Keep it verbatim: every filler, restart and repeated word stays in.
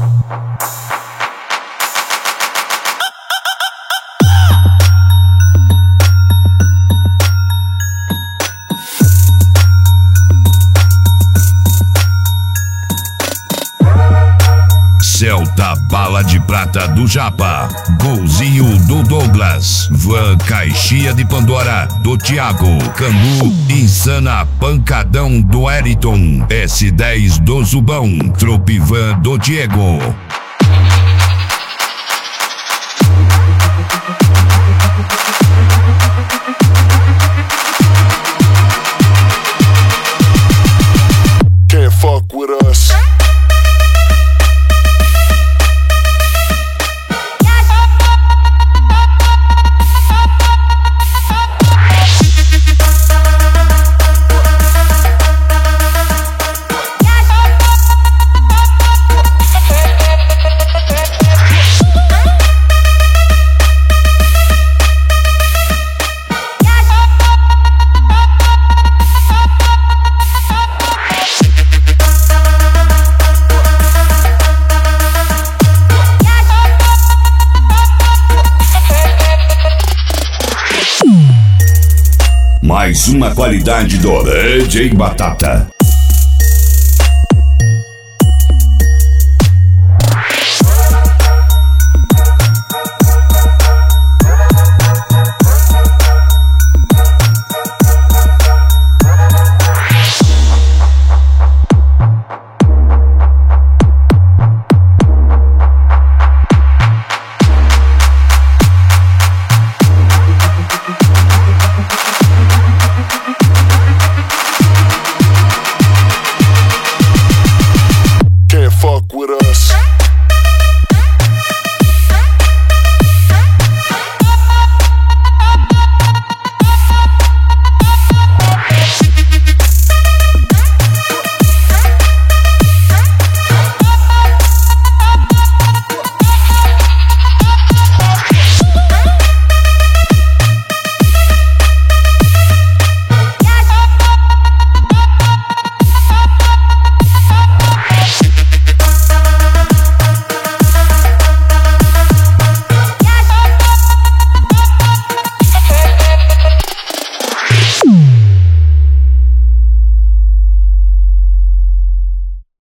Celta Bala de Prata do Japa, Golzinho do Douglas, Van Caixinha de Pandora do Thiago, Cambu Insana Pancadão do Eriton, S dez do Zubão, Tropivan do Diego. Can't fuck with us. Mais uma qualidade do D J Batata. Fuck with us.